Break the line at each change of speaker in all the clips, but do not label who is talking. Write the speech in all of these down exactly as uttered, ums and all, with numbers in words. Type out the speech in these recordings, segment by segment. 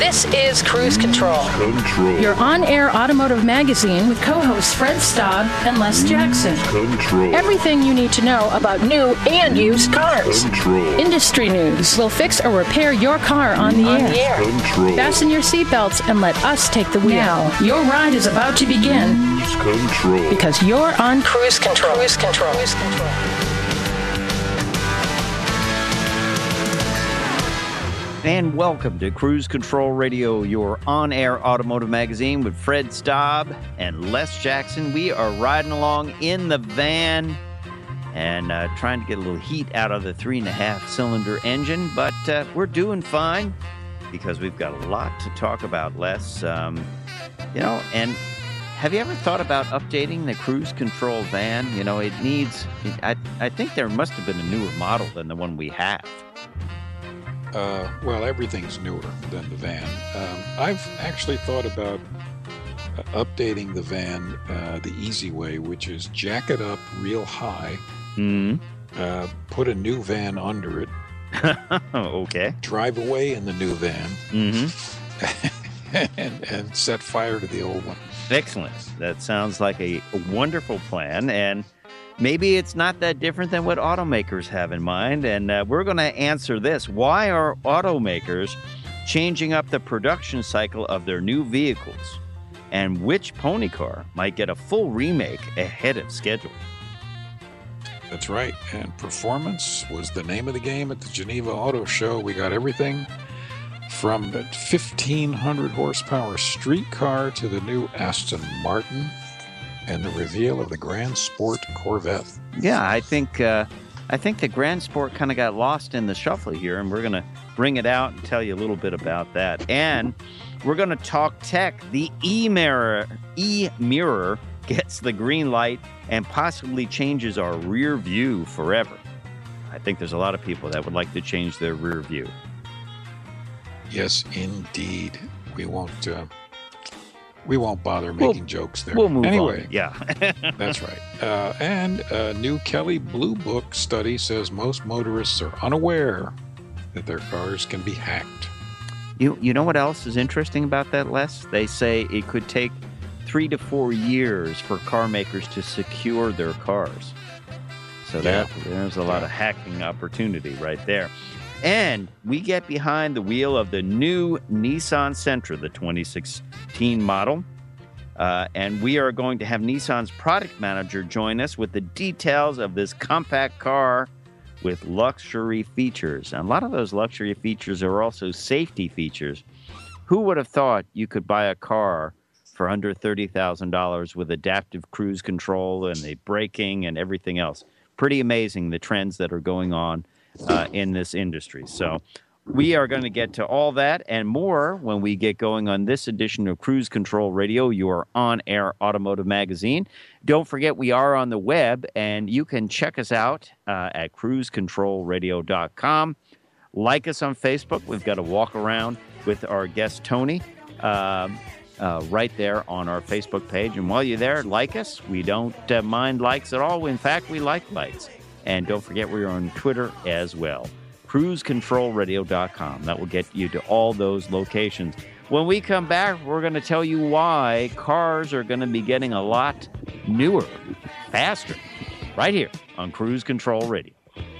This is Cruise Control.
Control.
Your on-air automotive magazine with co-hosts Fred Staub and Les Jackson.
Control.
Everything you need to know about new and used cars.
Control.
Industry news. We'll fix or repair your car on the
On
air.
the air.
Control.
Fasten your seatbelts and let us take the wheel. Now, your ride is about to begin
Cruise Control.
because you're on
Cruise Control. Cruise Control. Cruise Control.
And welcome to Cruise Control Radio, your on-air automotive magazine with Fred Staub and Les Jackson. We are riding along in the van and uh, trying to get a little heat out of the three and a half cylinder engine, but uh, we're doing fine because we've got a lot to talk about, Les. Um, you know, and have you ever thought about updating the Cruise Control van? You know, it needs, I, I think there must have been a newer model than the one we have.
Uh, well, everything's newer than the van. Um, I've actually thought about uh, updating the van uh, the easy way, which is jack it up real high,
Mm-hmm.
uh, put a new van under it,
Okay.
drive away in the new van,
Mm-hmm.
and, and set fire to the old one.
Excellent. That sounds like a, a wonderful plan, and maybe it's not that different than what automakers have in mind, and uh, we're going to answer this. Why are automakers changing up the production cycle of their new vehicles, and which pony car might get a full remake ahead of schedule?
That's right. And performance was the name of the game at the Geneva Auto Show. We got everything from the fifteen hundred horsepower street car to the new Aston Martin and the reveal of the Grand Sport Corvette.
Yeah, I think uh, I think the Grand Sport kind of got lost in the shuffle here, and we're going to bring it out and tell you a little bit about that. And we're going to talk tech. The e-mirror, e-mirror gets the green light and possibly changes our rear view forever. I think there's a lot of people that would like to change their rear view.
Yes, indeed. We won't. Uh, we won't bother making
We'll-
jokes there.
We'll move
anyway,
on. Yeah.
that's right. Uh, and a new Kelley Blue Book study says most motorists are unaware that their cars can be hacked.
You you know what else is interesting about that, Les? They say it could take three to four years for car makers to secure their cars. So that there's a lot of hacking opportunity right there. And we get behind the wheel of the new Nissan Sentra, the twenty sixteen model. Uh, and we are going to have Nissan's product manager join us with the details of this compact car with luxury features. And a lot of those luxury features are also safety features. Who would have thought you could buy a car for under thirty thousand dollars with adaptive cruise control and the braking and everything else? Pretty amazing, the trends that are going on uh, in this industry. So we are going to get to all that and more when we get going on this edition of Cruise Control Radio, your on-air automotive magazine. Don't forget, we are on the web, and you can check us out uh, at cruise control radio dot com. Like us on Facebook. We've got a walk around with our guest, Tony, um, uh, right there on our Facebook page. And while you're there, like us. We don't uh, mind likes at all. In fact, we like likes. And don't forget, we're on Twitter as well. cruise control radio dot com. That will get you to all those locations. When we come back, we're going to tell you why cars are going to be getting a lot newer, faster, right here on Cruise Control Radio.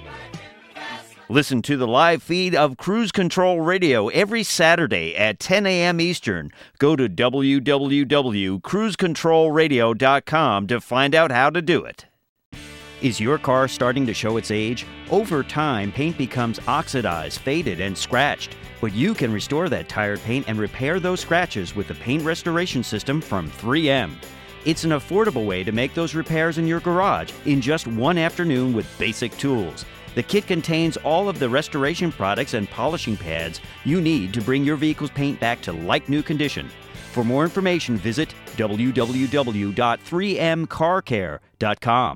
Listen to the live feed of Cruise Control Radio every Saturday at ten a.m. Eastern. Go to w w w dot cruise control radio dot com to find out how to do it. Is your car starting to show its age? Over time, paint becomes oxidized, faded, and scratched. But you can restore that tired paint and repair those scratches with the paint restoration system from three M. It's an affordable way to make those repairs in your garage in just one afternoon with basic tools. The kit contains all of the restoration products and polishing pads you need to bring your vehicle's paint back to like-new condition. For more information, visit w w w dot three m car care dot com.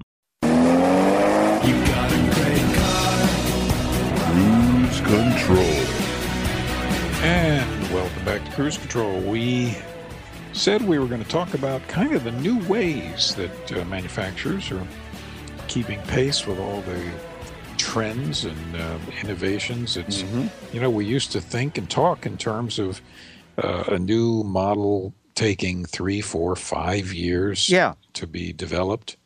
You got a great car. Cruise Control.
And welcome back to Cruise Control. We said we were going to talk about kind of the new ways that uh, manufacturers are keeping pace with all the trends and uh, innovations. It's,
Mhm.
you know, we used to think and talk in terms of uh, a new model taking three, four, five years
Yeah.
to be developed.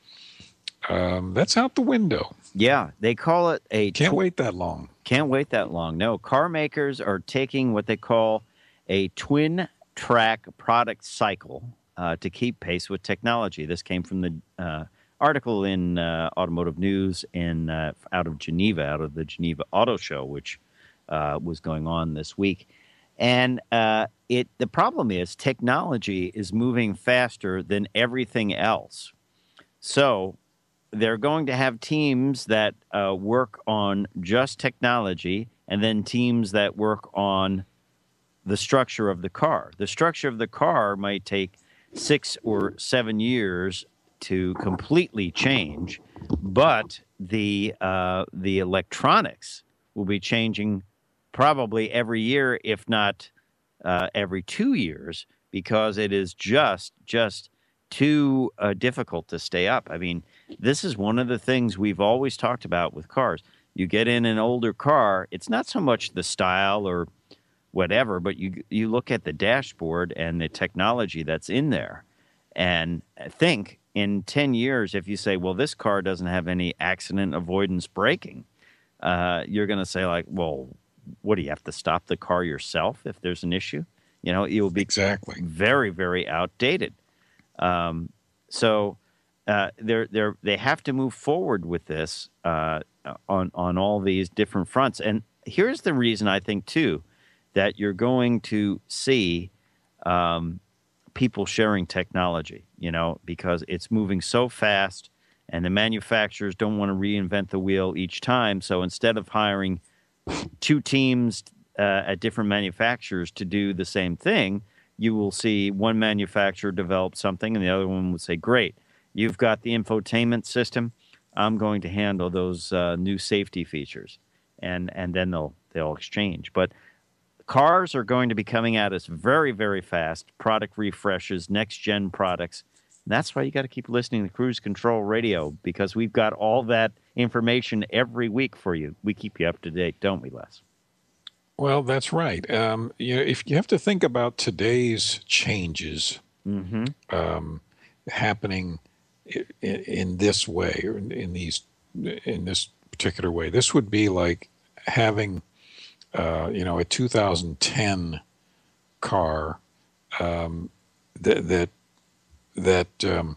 Um, that's out the window.
Yeah, they call it a
Can't
tw-
wait that long.
Can't wait that long. No, car makers are taking what they call a twin track product cycle uh, to keep pace with technology. This came from the uh, article in uh, Automotive News in uh, out of Geneva, out of the Geneva Auto Show, which uh, was going on this week. And uh, it the problem is technology is moving faster than everything else. So they're going to have teams that uh, work on just technology and then teams that work on the structure of the car. The structure of the car might take six or seven years to completely change, but the uh, the electronics will be changing probably every year, if not uh, every two years, because it is just just too uh, difficult to stay up. I mean, this is one of the things we've always talked about with cars. You get in an older car, it's not so much the style or whatever, but you you look at the dashboard and the technology that's in there, and think in ten years, if you say, well, this car doesn't have any accident avoidance braking, uh, you're going to say, like, well, what, do you have to stop the car yourself if there's an issue? You know, it will be
exactly
very, very outdated. Um, so uh, they're, they're, they have to move forward with this uh, on, on all these different fronts. And here's the reason I think, too, that you're going to see um, people sharing technology, you know, because it's moving so fast and the manufacturers don't want to reinvent the wheel each time. So instead of hiring two teams uh, at different manufacturers to do the same thing, you will see one manufacturer develop something and the other one would say, great, you've got the infotainment system. I'm going to handle those uh, new safety features. And and then they'll they'll exchange. But cars are going to be coming at us very, very fast. Product refreshes, next-gen products. And that's why you got to keep listening to Cruise Control Radio, because we've got all that information every week for you. We keep you up to date, don't we, Les?
Well, that's right. Um, you know, if you have to think about today's changes
Mm-hmm.
um, happening in, in this way, or in, in these, in this particular way, this would be like having, uh, you know, a two thousand ten car um, that that that um,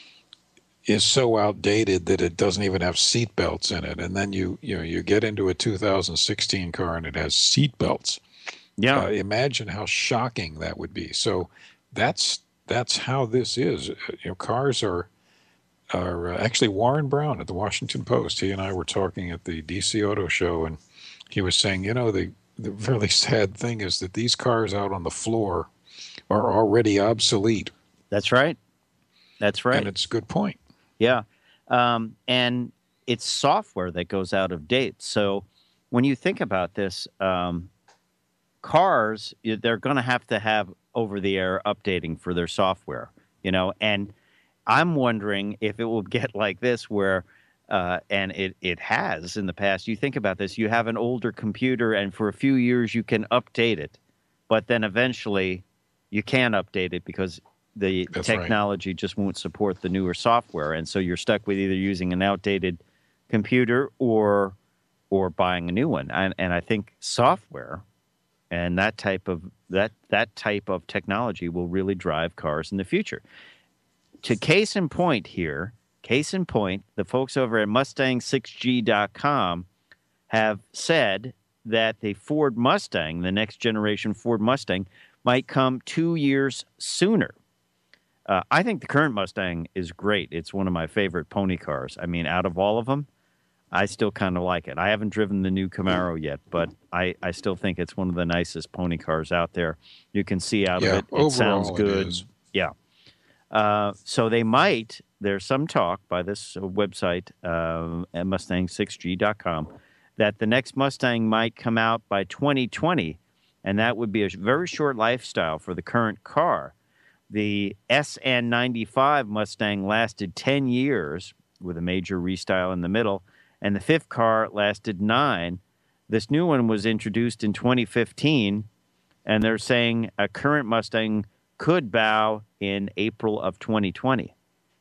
is so outdated that it doesn't even have seat belts in it, and then you you know you get into a two thousand sixteen car and it has seat belts.
Yeah.
Uh, imagine how shocking that would be. So that's that's how this is. You know, cars are are uh, actually Warren Brown at the Washington Post. He and I were talking at the D C Auto Show, and he was saying, you know, the the really sad thing is that these cars out on the floor are already obsolete.
That's right. That's right.
And it's a good point.
Yeah. Um, and it's software that goes out of date. So when you think about this, um, cars, they're going to have to have over-the-air updating for their software, you know, and I'm wondering if it will get like this where, uh, and it, it has in the past, you think about this, you have an older computer and for a few years you can update it, but then eventually you can't update it because the
That's
technology
right.
just won't support the newer software. And so you're stuck with either using an outdated computer or or buying a new one. And, and I think software and that type of that that type of technology will really drive cars in the future. To case in point here, case in point, the folks over at Mustang six G dot com have said that the Ford Mustang, the next generation Ford Mustang, might come two years sooner. Uh, I think the current Mustang is great. It's one of my favorite pony cars. I mean, out of all of them, I still kind of like it. I haven't driven the new Camaro yet, but I, I still think it's one of the nicest pony cars out there. You can see out
Yeah,
of it. It
overall
sounds
it
good.
is.
Yeah. Uh, so they might, there's some talk by this website, uh, at Mustang six G dot com, that the next Mustang might come out by twenty twenty, and that would be a very short lifestyle for the current car. The S N ninety-five Mustang lasted ten years with a major restyle in the middle, and the fifth car lasted nine. This new one was introduced in twenty fifteen, and they're saying a current Mustang could bow in April of twenty twenty.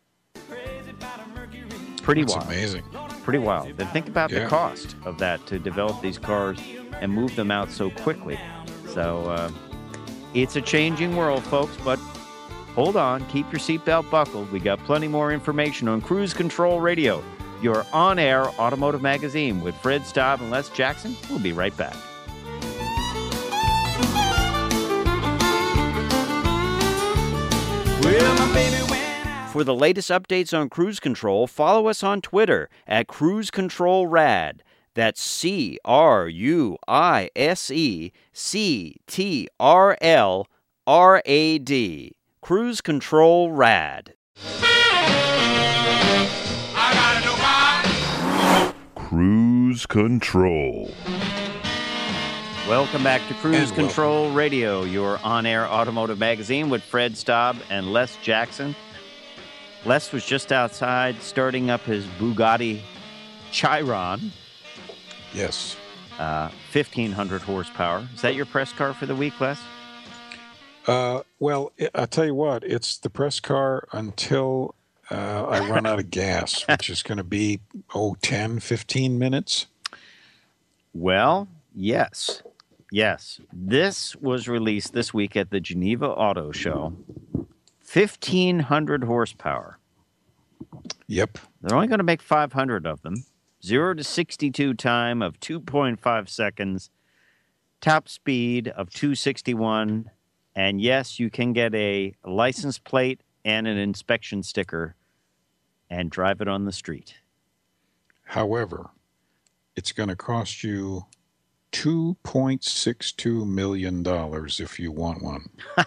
Pretty
That's
wild.
amazing.
Pretty wild. And think about
Yeah.
the cost of that to develop these cars and move them out so quickly. So uh, it's a changing world, folks, but hold on. Keep your seatbelt buckled. We got plenty more information on Cruise Control Radio, your on-air automotive magazine with Fred Staub and Les Jackson. We'll be right back. For the latest updates on Cruise Control, follow us on Twitter at Cruise Control Rad. That's C R U I S E C T R L R A D. Cruise Control Rad.
Cruise Control.
Welcome back to Cruise
And
Control Radio, your on-air automotive magazine with Fred Staub and Les Jackson. Les was just outside starting up his Bugatti Chiron,
Yes.
uh, fifteen hundred horsepower. Is that your press car for the week, Les?
Uh, well, I- I'll tell you what, it's the press car until uh, I run out of gas, which is going to be, oh, ten, fifteen minutes.
Well, yes. Yes. This was released this week at the Geneva Auto Show. fifteen hundred horsepower.
Yep.
They're only going to make five hundred of them. zero to sixty-two time of two point five seconds. Top speed of two sixty-one. And yes, you can get a license plate and an inspection sticker and drive it on the street.
However, it's going to cost you two point six two million dollars if you want one.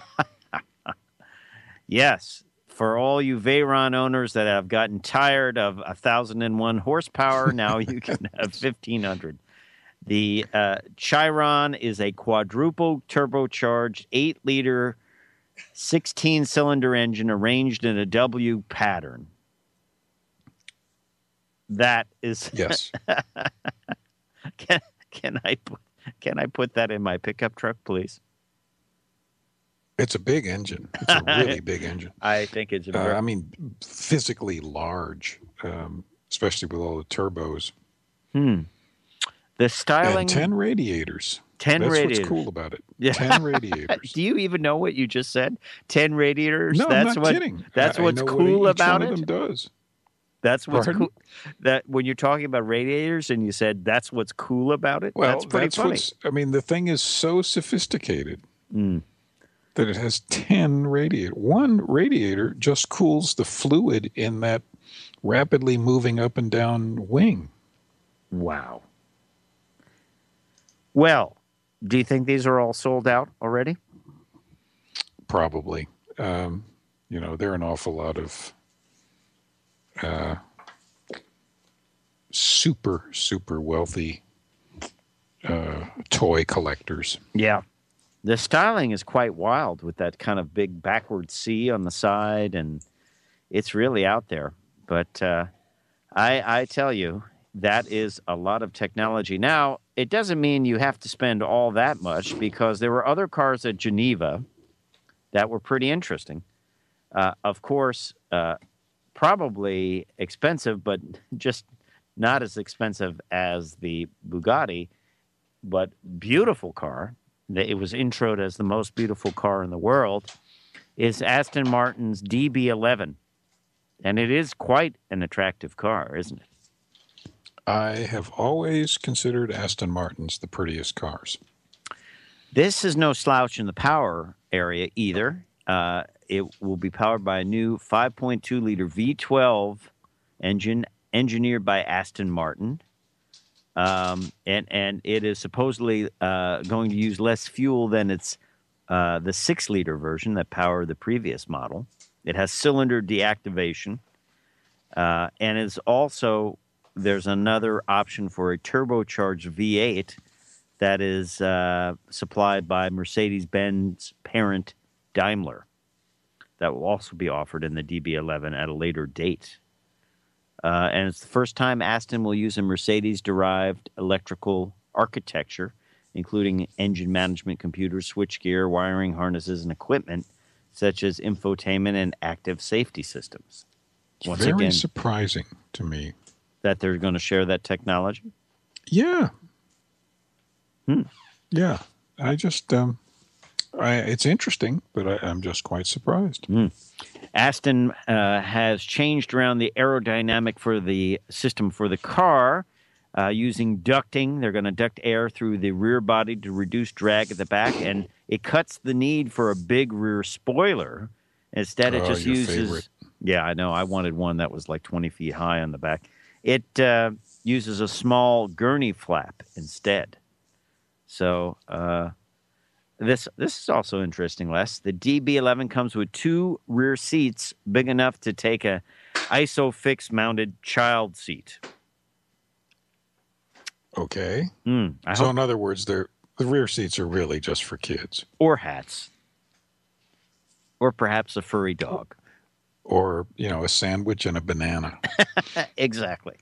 Yes, for all you Veyron owners that have gotten tired of one thousand one horsepower, now you can have fifteen hundred. The uh, Chiron is a quadruple turbocharged eight liter sixteen cylinder engine arranged in a W pattern. That is
Yes.
can, can I put can I put that in my pickup truck, please?
It's a big engine. It's a really big engine.
I think it's a
Uh,
very,
I mean, physically large, um, especially with all the turbos.
hmm. The styling
And ten radiators.
ten
That's
radiators.
what's cool about it.
Yeah.
ten radiators.
Do you even know what you just said? Ten radiators.
No,
that's
I'm not
what.
kidding.
That's
I- I
what's
know what
cool
each
about
one
it.
of them does.
That's what's
Pardon?
cool. That when you're talking about radiators, and you said that's what's cool about it.
Well,
that's pretty funny.
what's. I mean, the thing is so sophisticated
Mm.
that it has ten radiators. One radiator just cools the fluid in that rapidly moving up and down wing.
Wow. Well, do you think these are all sold out already?
Probably. Um, you know, there are an awful lot of uh, super, super wealthy uh, toy collectors.
Yeah. The styling is quite wild with that kind of big backward C on the side, and it's really out there. But uh, I, I tell you, that is a lot of technology. Now, it doesn't mean you have to spend all that much, because there were other cars at Geneva that were pretty interesting. Uh, of course, uh, probably expensive, but just not as expensive as the Bugatti, but beautiful car. It was introed as the most beautiful car in the world, is Aston Martin's D B eleven. And it is quite an attractive car, isn't it?
I have always considered Aston Martins the prettiest cars.
This is no slouch in the power area either. Uh, it will be powered by a new five point two liter V twelve engine engineered by Aston Martin. Um, and, and it is supposedly uh, going to use less fuel than its uh, the six liter version that powered the previous model. It has cylinder deactivation. Uh, and is also, there's another option for a turbocharged V eight that is uh, supplied by Mercedes-Benz parent Daimler. That will also be offered in the D B eleven at a later date. Uh, and it's the first time Aston will use a Mercedes-derived electrical architecture including engine management computers, switchgear, wiring harnesses, and equipment such as infotainment and active safety systems. Once
Very
again,
surprising to me
that they're going to share that technology.
Yeah.
Hmm.
Yeah. I just, um, I, it's interesting, but I, I'm just quite surprised.
Mm. Aston uh, has changed around the aerodynamic for the system for the car uh, using ducting. They're going to duct air through the rear body to reduce drag at the back, and it cuts the need for a big rear spoiler. Instead, it
Oh,
just
your
uses...
favorite.
Yeah, I know. I wanted one that was like twenty feet high on the back. It uh, uses a small gurney flap instead. So uh, this this is also interesting, Les. The D B eleven comes with two rear seats big enough to take a ISOFIX mounted child seat.
Okay.
Mm, I
so
hope,
in other words, they're, the rear seats are really just for kids.
or hats. Or perhaps a furry dog.
Or, you know, a sandwich and a banana.
Exactly.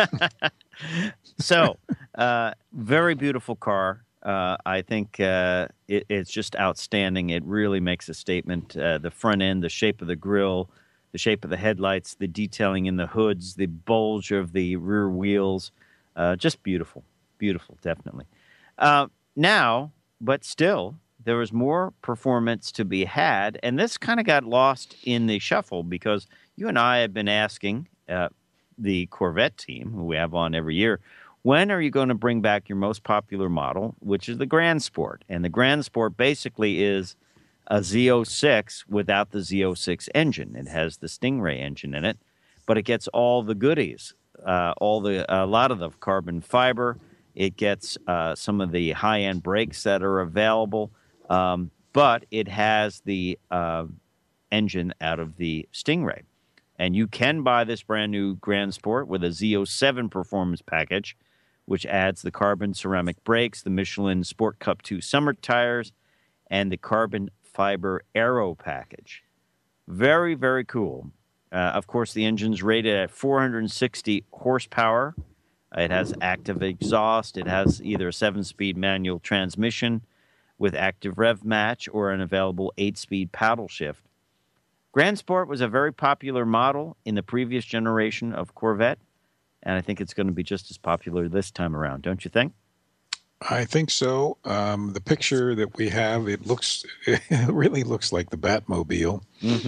So, uh, very beautiful car. Uh, I think uh, it, it's just outstanding. It really makes a statement. Uh, the front end, the shape of the grille, the shape of the headlights, the detailing in the hoods, the bulge of the rear wheels. Uh, just beautiful. Beautiful, definitely. Uh, now, but still, there was more performance to be had, and this kind of got lost in the shuffle because you and I have been asking uh, the Corvette team, who we have on every year, when are you going to bring back your most popular model, which is the Grand Sport? And the Grand Sport basically is a Z oh six without the Z oh six engine. It has the Stingray engine in it, but it gets all the goodies, uh, all the a lot of the carbon fiber. It gets uh, some of the high-end brakes that are available. Um, but it has the uh, engine out of the Stingray. And you can buy this brand new Grand Sport with a Z oh seven performance package, which adds the carbon ceramic brakes, the Michelin Sport Cup two summer tires, and the carbon fiber aero package. Very, very cool. Uh, of course, the engine's rated at four hundred sixty horsepower. It has active exhaust. It has either a seven-speed manual transmission with active rev match or an available eight-speed paddle shift. Grand Sport was a very popular model in the previous generation of Corvette, and I think it's going to be just as popular this time around, don't you think?
I think so. Um, the picture that we have, it looks, it really looks like the Batmobile.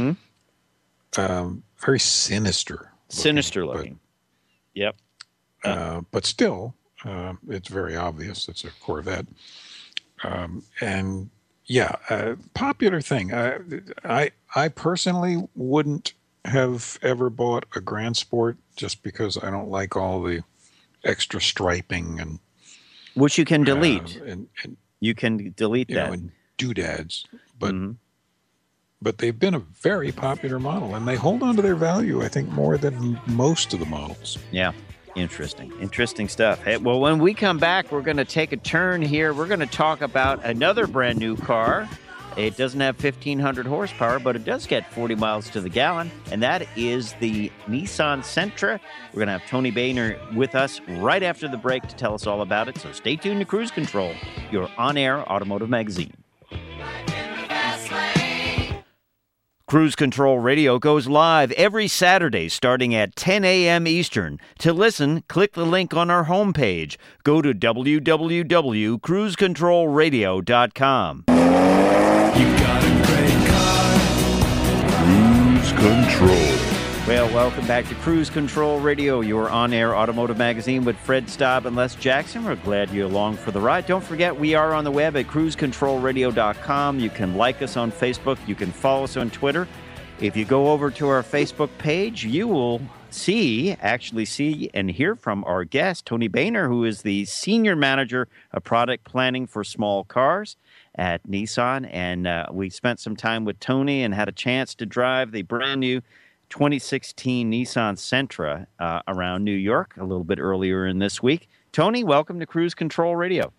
Mm-hmm.
Um, very sinister. Looking,
Sinister looking.
But,
yep.
Uh, but still, uh, it's very obvious it's a Corvette. Um, and yeah, uh, popular thing. I, I I personally wouldn't have ever bought a Grand Sport just because I don't like all the extra striping and
which you can delete.
Uh, and, and
you can delete
you
that.
know, and doodads. But
mm-hmm.
but they've been a very popular model, and they hold on to their value, I think, more than most of the models.
Yeah. Interesting. Interesting stuff. Hey, well, when we come back, we're going to take a turn here. We're going to talk about another brand new car. It doesn't have fifteen hundred horsepower, but it does get forty miles to the gallon, and that is the Nissan Sentra. We're going to have Tony Boehner with us right after the break to tell us all about it, so stay tuned to Cruise Control, your on-air automotive magazine. Cruise Control Radio goes live every Saturday starting at ten a.m. Eastern. To listen, click the link on our homepage. Go to w w w dot cruise control radio dot com.
You got a great car. Cruise Control.
Well, welcome back to Cruise Control Radio, your on-air automotive magazine with Fred Staub and Les Jackson. We're glad you're along for the ride. Don't forget, we are on the web at cruise control radio dot com. You can like us on Facebook. You can follow us on Twitter. If you go over to our Facebook page, you will see, actually see and hear from our guest, Tony Boehner, who is the Senior Manager of Product Planning for Small Cars at Nissan. And uh, we spent some time with Tony and had a chance to drive the brand new twenty sixteen Nissan Sentra uh, around New York a little bit earlier in this week. Tony, welcome to Cruise Control Radio.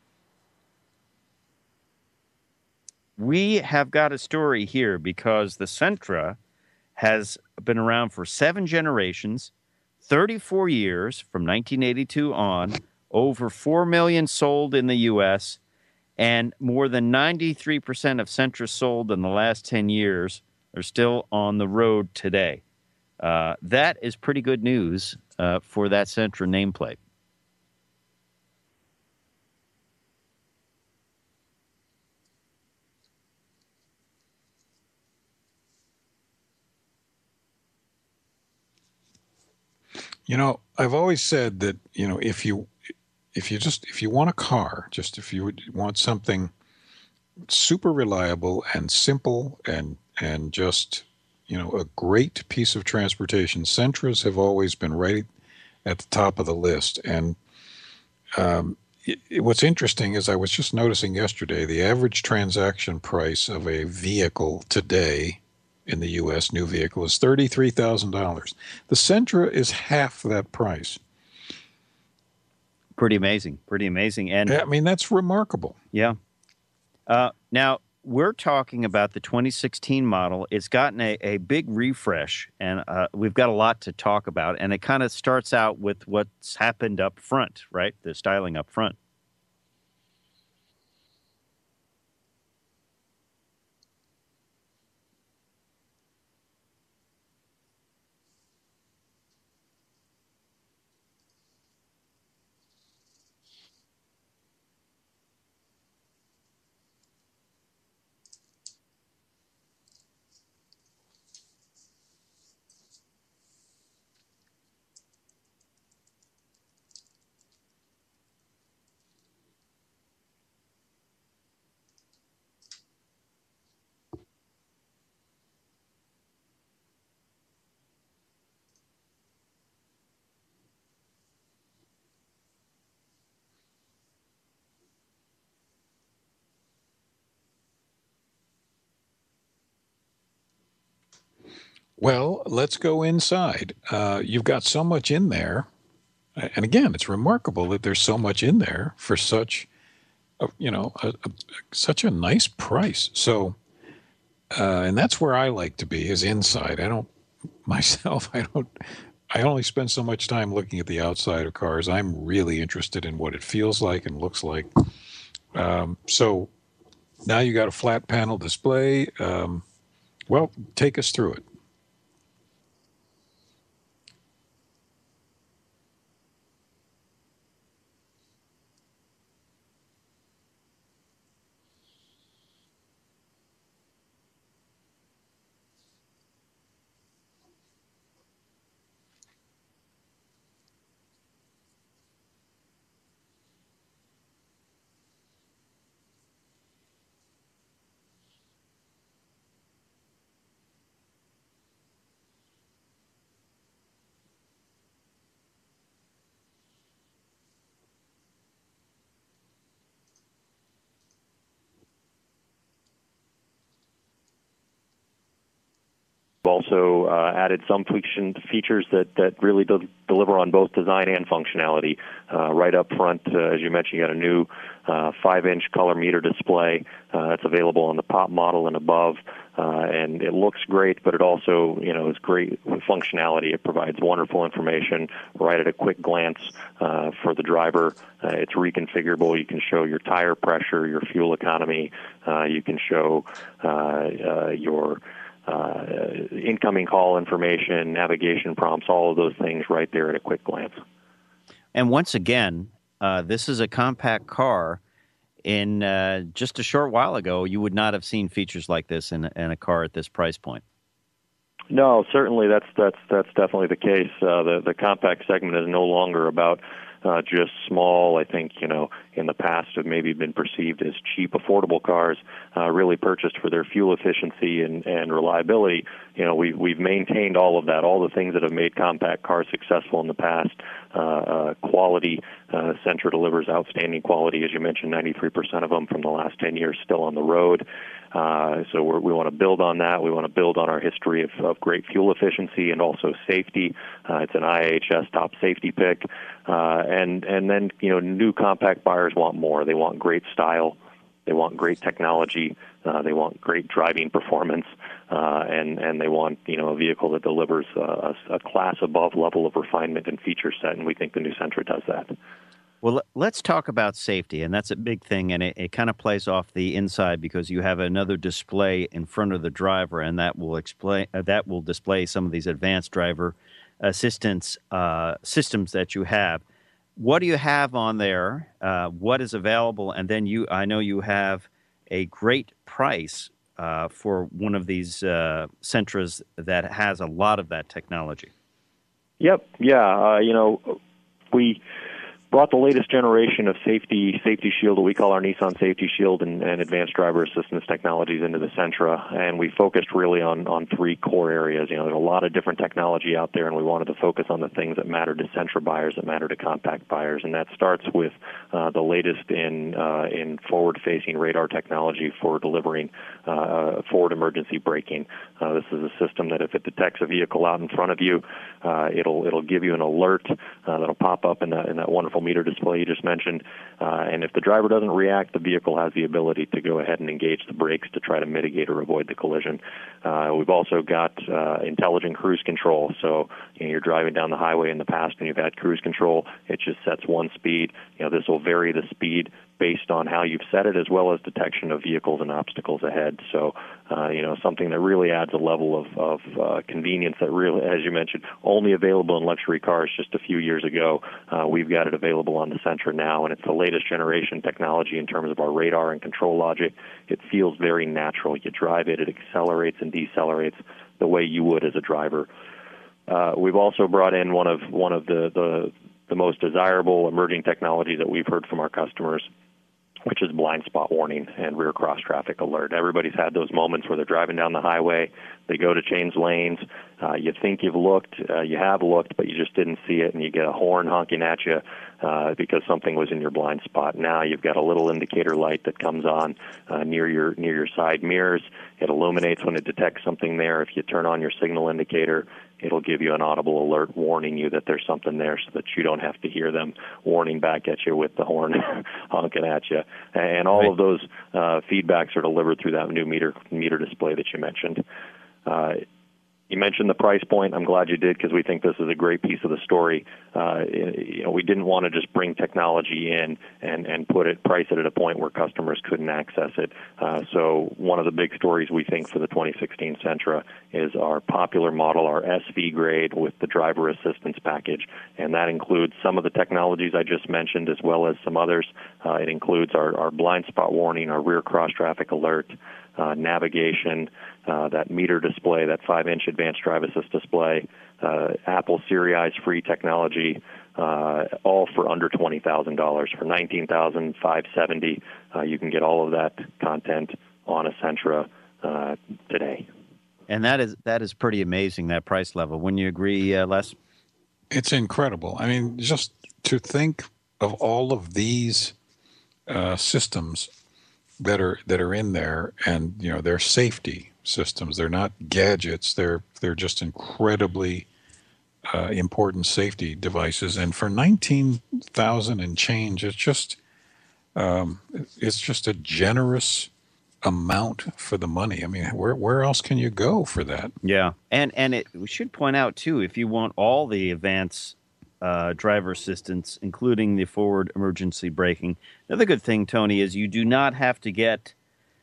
We have got a story here because the Sentra has been around for seven generations, thirty-four years from nineteen eighty-two on, over four million sold in the U S, And more than ninety-three percent of Sentras sold in the last ten years are still on the road today. Uh, that is pretty good news uh, for that Sentra nameplate.
You know, I've always said that, you know, if you if you just if you want a car, just if you would want something super reliable and simple and and just, you know, a great piece of transportation, Sentras have always been right at the top of the list. And um, it, it, what's interesting is I was just noticing yesterday the average transaction price of a vehicle today in the U S, new vehicle, is thirty-three thousand dollars. The Sentra is half that price.
Pretty amazing. Pretty amazing. And
I mean, that's remarkable.
Yeah. Uh, now, we're talking about the twenty sixteen model. It's gotten a, a big refresh, and uh, we've got a lot to talk about. And it kind of starts out with what's happened up front, right? The styling up front.
Well, let's go inside. Uh, you've got so much in there. And again, it's remarkable that there's so much in there for such, a, you know, a, a, such a nice price. So, uh, and that's where I like to be, is inside. I don't, myself, I don't, I only spend so much time looking at the outside of cars. I'm really interested in what it feels like and looks like. Um, so now you got a flat panel display. Um, well, take us through it.
Also uh, added some function features that, that really do deliver on both design and functionality. Uh, right up front, uh, as you mentioned, you got a new uh, five-inch color meter display uh, that's available on the Pop model and above, uh, and it looks great, but it also, you know, is great functionality. It provides wonderful information right at a quick glance uh, for the driver. Uh, it's reconfigurable. You can show your tire pressure, your fuel economy. Uh, you can show uh, uh, your Uh, incoming call information, navigation prompts, all of those things right there at a quick glance.
And once again, uh, this is a compact car. In uh, just a short while ago, you would not have seen features like this in, in a car at this price point.
No, certainly that's that's that's definitely the case. Uh, the the compact segment is no longer about uh, just small. I think, you know, in the past have maybe been perceived as cheap, affordable cars, uh, really purchased for their fuel efficiency and, and reliability. You know, we, we've maintained all of that, all the things that have made compact cars successful in the past. Uh, uh, quality, uh, Sentra delivers outstanding quality, as you mentioned, ninety-three percent of them from the last ten years still on the road. Uh, so we're, we want to build on that. We want to build on our history of, of great fuel efficiency and also safety. Uh, it's an I H S top safety pick. Uh, and, and then, you know, new compact buyers want more. They want great style. They want great technology. Uh, they want great driving performance. Uh, and, and they want, you know, a vehicle that delivers uh, a, a class above level of refinement and feature set. And we think the new Sentra does that.
Well, let's talk about safety, and that's a big thing, and it, it kind of plays off the inside because you have another display in front of the driver, and that will explain uh, that will display some of these advanced driver assistance uh, systems that you have. What do you have on there? Uh, what is available? And then you, I know you have a great price uh, for one of these uh, Sentras that has a lot of that technology.
Yep. Yeah. Uh, you know, we brought the latest generation of safety safety shield, what we call our Nissan Safety Shield, and, and advanced driver assistance technologies into the Sentra, and we focused really on, on three core areas. You know, there's a lot of different technology out there, and we wanted to focus on the things that matter to Sentra buyers, that matter to compact buyers, and that starts with uh, the latest in uh, in forward-facing radar technology for delivering uh, forward emergency braking. Uh, this is a system that if it detects a vehicle out in front of you, uh, it'll it'll give you an alert uh, that'll pop up in that in that wonderful meter display you just mentioned, uh, and if the driver doesn't react, the vehicle has the ability to go ahead and engage the brakes to try to mitigate or avoid the collision. Uh, we've also got uh, intelligent cruise control, so you know, you're driving down the highway in the past and you've had cruise control, it just sets one speed. You know, this will vary the speed based on how you've set it, as well as detection of vehicles and obstacles ahead. So, uh, you know, something that really adds a level of, of uh, convenience that really, as you mentioned, only available in luxury cars just a few years ago. Uh, we've got it available on the Sentra now, and it's the latest generation technology in terms of our radar and control logic. It feels very natural. You drive it, it accelerates and decelerates the way you would as a driver. Uh, we've also brought in one of one of the, the the most desirable emerging technologies that we've heard from our customers, which is blind spot warning and rear cross traffic alert. Everybody's had those moments where they're driving down the highway, they go to change lanes, uh, you think you've looked, uh, you have looked, but you just didn't see it, and you get a horn honking at you uh, because something was in your blind spot. Now you've got a little indicator light that comes on uh, near your near your side mirrors. It illuminates when it detects something there. If you turn on your signal indicator, it'll give you an audible alert warning you that there's something there so that you don't have to hear them warning back at you with the horn honking at you. And all right. of those uh, feedbacks are delivered through that new meter meter display that you mentioned. Uh, you mentioned the price point. I'm glad you did, because we think this is a great piece of the story. Uh, you know, we didn't want to just bring technology in and, and put it, price it at a point where customers couldn't access it. Uh, so one of the big stories we think for the twenty sixteen Sentra is our popular model, our S V grade with the driver assistance package, and that includes some of the technologies I just mentioned as well as some others. Uh, it includes our, our blind spot warning, our rear cross traffic alert, uh, navigation, uh, that meter display, that five-inch advanced drive assist display, uh, Apple Siri Eyes free technology, uh, all for under twenty thousand dollars. For nineteen thousand five hundred seventy dollars, uh, you can get all of that content on a Sentra uh, today.
And that is that is pretty amazing, that price level. Wouldn't you agree, uh, Les?
It's incredible. I mean, just to think of all of these uh, systems that are that are in there, and you know, they're safety systems. They're not gadgets. They're they're just incredibly uh, important safety devices. And for nineteen thousand and change, it's just um, it's just a generous amount for the money. I mean, where where else can you go for that?
Yeah, and and it, we should point out too, if you want all the advanced uh, driver assistance, including the forward emergency braking. Another good thing, Tony, is you do not have to get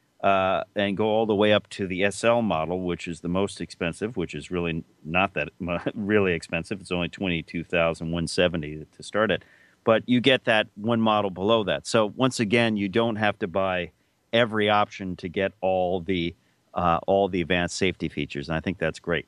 uh, and go all the way up to the S L model, which is the most expensive, which is really not that really expensive. It's only twenty-two thousand one hundred seventy dollars to start it. But you get that one model below that. So once again, you don't have to buy every option to get all the uh, all the advanced safety features, and I think that's great.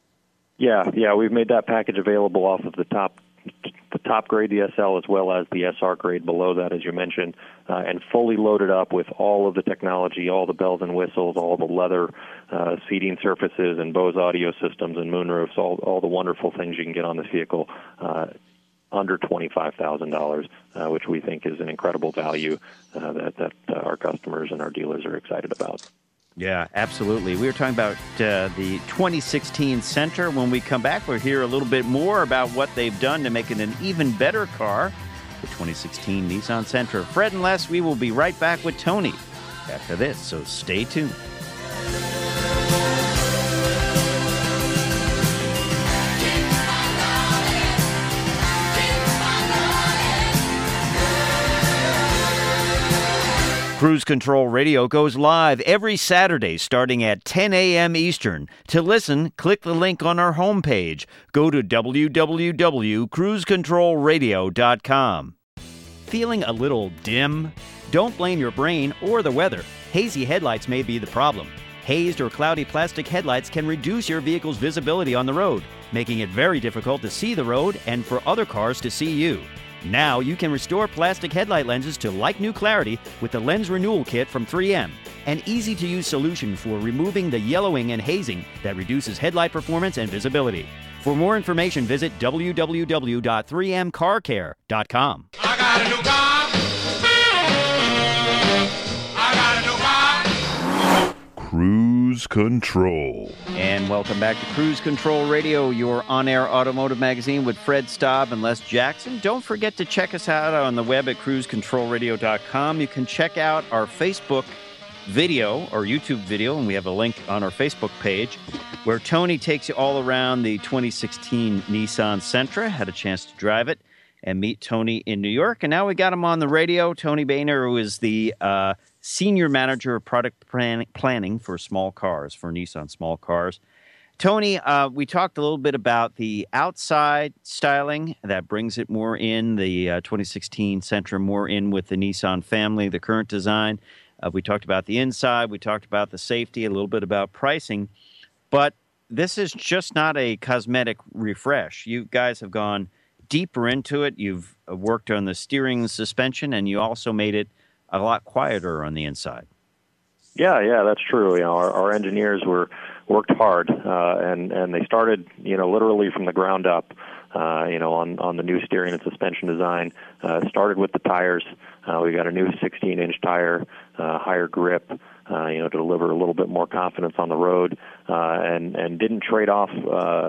Yeah, yeah, we've made that package available off of the top the top grade the S L as well as the S R grade below that, as you mentioned, uh, and fully loaded up with all of the technology, all the bells and whistles, all the leather uh, seating surfaces and Bose audio systems and moonroofs, all all the wonderful things you can get on this vehicle. Uh, under twenty-five thousand dollars, uh, which we think is an incredible value uh, that, that uh, our customers and our dealers are excited about.
Yeah, absolutely. We were talking about uh, the twenty sixteen Sentra. When we come back, we'll hear a little bit more about what they've done to make it an even better car, the twenty sixteen Nissan Sentra. Fred and Les, we will be right back with Tony after this, so stay tuned. Cruise Control Radio goes live every Saturday starting at ten a.m. Eastern. To listen, click the link on our homepage. Go to w w w dot cruise control radio dot com. Feeling a little dim? Don't blame your brain or the weather. Hazy headlights may be the problem. Hazed or cloudy plastic headlights can reduce your vehicle's visibility on the road, making it very difficult to see the road and for other cars to see you. Now you can restore plastic headlight lenses to like-new clarity with the Lens Renewal Kit from three M, an easy-to-use solution for removing the yellowing and hazing that reduces headlight performance and visibility. For more information, visit w w w dot three m car care dot com.
I got a new car. I got a new car.
Cruise Control.
And welcome back to Cruise Control Radio, your on-air automotive magazine with Fred Staub and Les Jackson. Don't forget to check us out on the web at cruise control radio dot com. You can check out our Facebook video or YouTube video, and we have a link on our Facebook page where Tony takes you all around the twenty sixteen Nissan Sentra. Had a chance to drive it and meet Tony in New York, and now we got him on the radio. Tony Boehner, who is the uh, Senior Manager of Product plan- Planning for small cars, for Nissan small cars. Tony, uh, we talked a little bit about the outside styling that brings it more in, the uh, twenty sixteen Sentra more in with the Nissan family, the current design. Uh, we talked about the inside. We talked about the safety, a little bit about pricing. But this is just not a cosmetic refresh. You guys have gone deeper into it. You've worked on the steering and suspension, and you also made it a lot quieter on the inside.
Yeah, yeah, that's true. You know, our, our engineers were worked hard, uh, and and they started, you know, literally from the ground up. Uh, you know, on on the new steering and suspension design. Uh, started with the tires. Uh, we got a new sixteen inch tire, uh, higher grip. Uh, you know, to deliver a little bit more confidence on the road, uh, and and didn't trade off uh,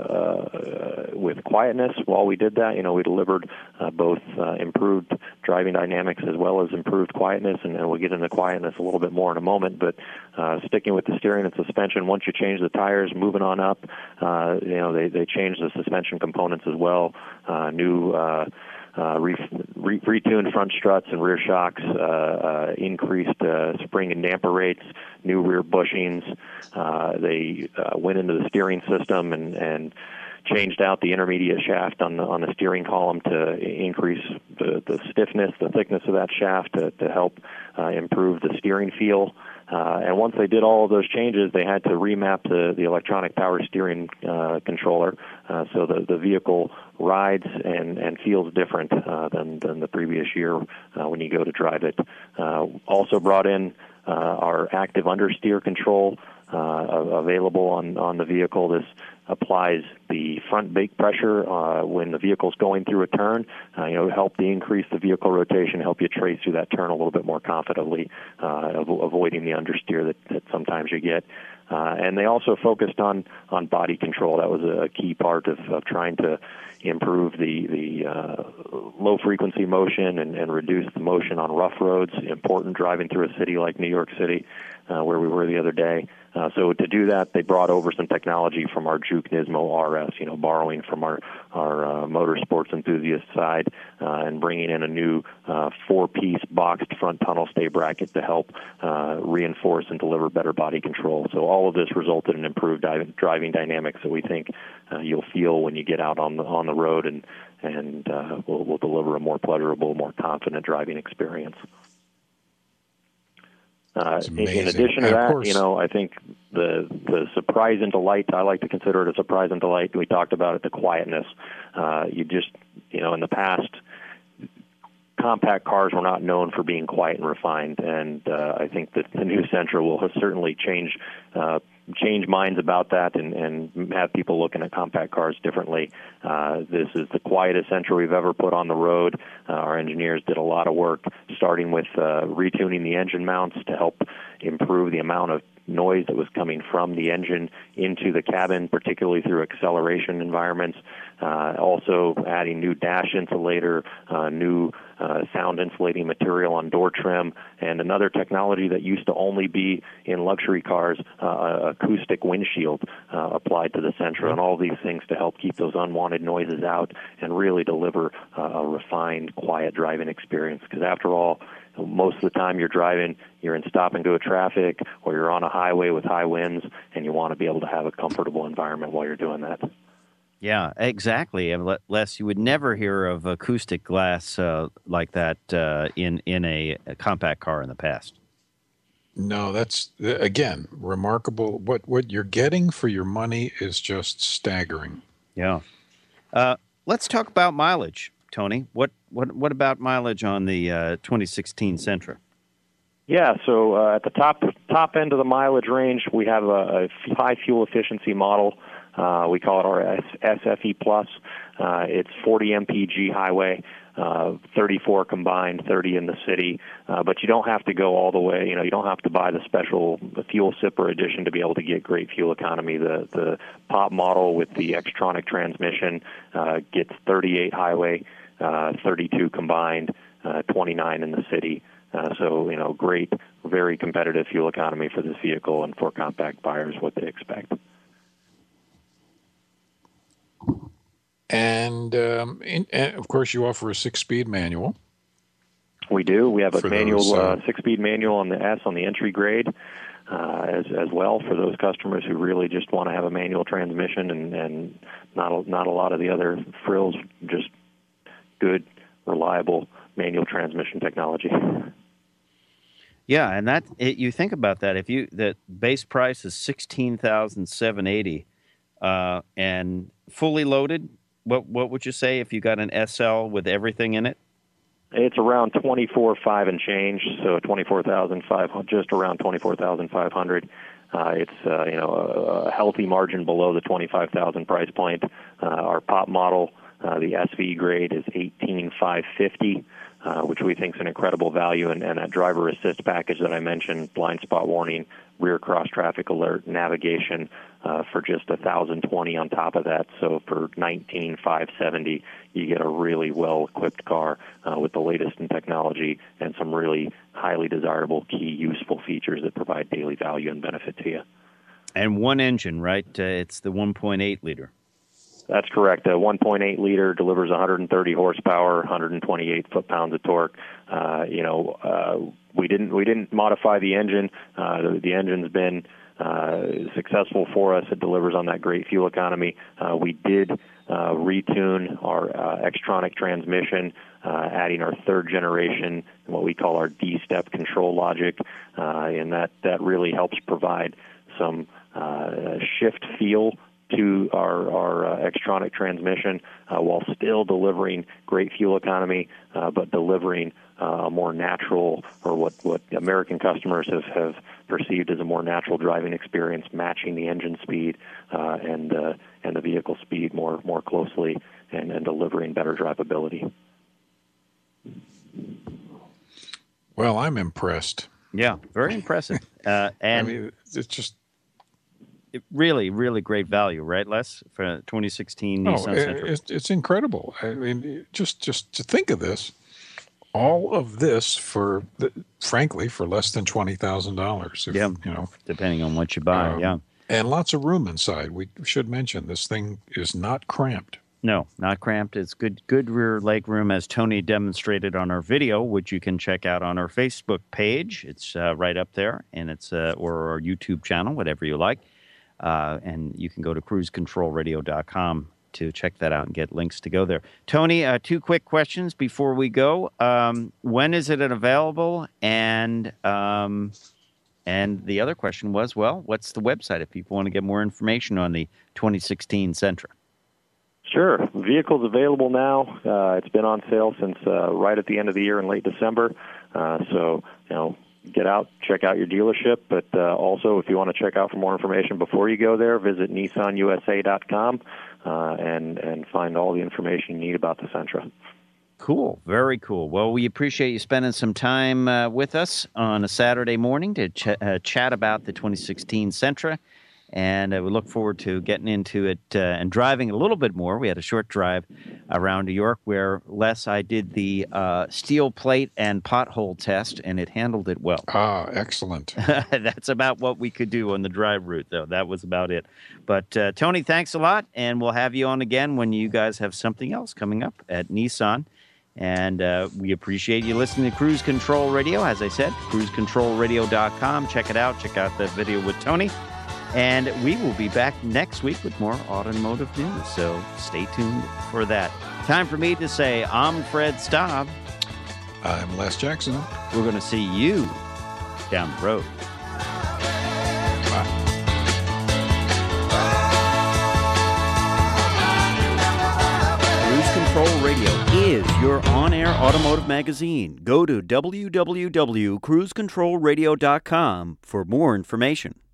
uh, with quietness while we did that. You know, we delivered uh, both uh, improved driving dynamics as well as improved quietness, and, and we'll get into quietness a little bit more in a moment. But uh, sticking with the steering and suspension, once you change the tires, moving on up, uh, you know, they they changed the suspension components as well. Uh, new. Uh, Uh, re, re, retuned front struts and rear shocks, uh, uh, increased uh, spring and damper rates, new rear bushings. Uh, they uh, went into the steering system and, and changed out the intermediate shaft on the, on the steering column to increase the, the stiffness, the thickness of that shaft to, to help uh, improve the steering feel. Uh, and once they did all of those changes, they had to remap the, the electronic power steering uh, controller, uh, so the, the vehicle rides and, and feels different uh, than, than the previous year uh, when you go to drive it. Uh, also brought in uh, our active understeer control uh, available on, on the vehicle. This applies the front brake pressure uh, when the vehicle's going through a turn, uh, you know, help to increase the vehicle rotation, help you trace through that turn a little bit more confidently, uh, avo- avoiding the understeer that, that sometimes you get. Uh, and they also focused on, on body control. That was a key part of, of trying to improve the, the uh, low-frequency motion and, and reduce the motion on rough roads, important driving through a city like New York City, uh, where we were the other day. Uh, so to do that, they brought over some technology from our Juke Nismo R S, you know, borrowing from our, our uh, motorsports enthusiast side uh, and bringing in a new uh, four-piece boxed front tunnel stay bracket to help uh, reinforce and deliver better body control. So all of this resulted in improved di- driving dynamics that we think uh, you'll feel when you get out on the on the road, and and uh, will will deliver a more pleasurable, more confident driving experience. Uh, in, in addition to that, you know, I think the the surprise and delight, I like to consider it a surprise and delight. We talked about it, the quietness. Uh, you just, you know, in the past, compact cars were not known for being quiet and refined, and uh, I think that the new Sentra will have certainly changed uh, change minds about that and, and have people looking at compact cars differently. Uh, this is the quietest Sentra we've ever put on the road. Uh, our engineers did a lot of work, starting with uh, retuning the engine mounts to help improve the amount of noise that was coming from the engine into the cabin, particularly through acceleration environments. Uh, also adding new dash insulator, uh, new uh, sound insulating material on door trim, and another technology that used to only be in luxury cars, uh, acoustic windshield uh, applied to the Sentra, and all these things to help keep those unwanted noises out and really deliver uh, a refined, quiet driving experience. Because after all, most of the time you're driving, you're in stop-and-go traffic, or you're on a highway with high winds, and you want to be able to have a comfortable environment while you're doing that.
Yeah, exactly. Les, you would never hear of acoustic glass uh, like that uh, in, in a, a compact car in the past.
No, that's, again, remarkable. What, what you're getting for your money is just staggering.
Yeah. Uh, let's talk about mileage. Tony, what what what about mileage on the uh, twenty sixteen Sentra?
Yeah, so uh, at the top top end of the mileage range, we have a, a high fuel efficiency model. Uh, we call it our S F E Plus. Uh, it's forty M P G highway, uh, thirty-four combined, thirty in the city. Uh, but you don't have to go all the way. You know, you don't have to buy the special fuel sipper edition to be able to get great fuel economy. The the Pop model with the Xtronic transmission uh, gets thirty-eight highway. Uh, thirty-two combined, uh, twenty-nine in the city. Uh, so, you know, great, very competitive fuel economy for this vehicle, and for compact buyers, what they expect.
And, um, in, and of course, you offer a six-speed manual.
We do. We have a
For
manual,
those, uh,
uh, six-speed manual on the S on the entry grade. Uh, as as well for those customers who really just want to have a manual transmission and, and not a, not a lot of the other frills, just good, reliable manual transmission technology.
Yeah, and that it, you think about that. If you the base price is sixteen thousand seven eighty, uh, and fully loaded, what what would you say if you got an S L with everything in it?
It's around twenty four five and change, so twenty four thousand five hundred, just around twenty four thousand five hundred. Uh, it's uh, you know a, a healthy margin below the twenty five thousand price point. Uh, our Pop model. Uh, the S V grade is eighteen five fifty, uh, which we think is an incredible value, and, and that driver assist package that I mentioned, blind spot warning, rear cross traffic alert, navigation, uh, for just one thousand twenty on top of that. So for nineteen five seventy, you get a really well-equipped car uh, with the latest in technology and some really highly desirable, key, useful features that provide daily value and benefit to you.
And one engine, right? Uh, it's the one point eight liter.
That's correct. A one point eight liter delivers one hundred thirty horsepower, one hundred twenty-eight foot-pounds of torque. Uh, you know, uh, we didn't we didn't modify the engine. Uh, the, the engine's been uh, successful for us. It delivers on that great fuel economy. Uh, we did uh, retune our uh, Xtronic transmission, uh, adding our third generation, what we call our D-step control logic, uh, and that that really helps provide some uh, shift feel to our, our uh, Xtronic transmission uh, while still delivering great fuel economy, uh, but delivering uh, a more natural, or what, what American customers have, have perceived as a more natural driving experience, matching the engine speed uh, and uh, and the vehicle speed more more closely, and, and delivering better drivability.
Well, I'm impressed.
Yeah, very impressive. Uh, and
I mean, it's just...
It really, really great value, right, Les, for twenty sixteen Nissan
oh,
Sentra?
It's, it's incredible. I mean, just just to think of this, all of this for, the, frankly, for less than twenty thousand dollars.
Yeah,
you know,
depending on what you buy,
um,
yeah.
And lots of room inside. We should mention this thing is not cramped.
No, not cramped. It's good, good rear leg room, as Tony demonstrated on our video, which you can check out on our Facebook page. It's uh, right up there, and it's uh, or our YouTube channel, whatever you like. Uh, and you can go to cruise control radio dot com to check that out and get links to go there. Tony, uh, two quick questions before we go. Um, when is it available? And um, and the other question was, well, what's the website if people want to get more information on the twenty sixteen Sentra?
Sure. The vehicle's available now. Uh, it's been on sale since uh, right at the end of the year in late December. Uh, so, you know, get out, check out your dealership. But uh, also, if you want to check out for more information before you go there, visit nissan u s a dot com uh, and, and find all the information you need about the Sentra.
Cool. Very cool. Well, we appreciate you spending some time uh, with us on a Saturday morning to ch- uh, chat about the twenty sixteen Sentra. And uh, we look forward to getting into it uh, and driving a little bit more. We had a short drive around New York where, Les, I did the uh, steel plate and pothole test, and it handled it well.
Ah, excellent.
That's about what we could do on the drive route, though. That was about it. But, uh, Tony, thanks a lot, and we'll have you on again when you guys have something else coming up at Nissan. And uh, we appreciate you listening to Cruise Control Radio. As I said, cruise control radio dot com. Check it out. Check out that video with Tony. And we will be back next week with more automotive news, so stay tuned for that. Time for me to say, I'm Fred Staub.
I'm Les Jackson.
We're going to see you down the road.
Bye.
Cruise Control Radio is your on-air automotive magazine. Go to w w w dot cruise control radio dot com for more information.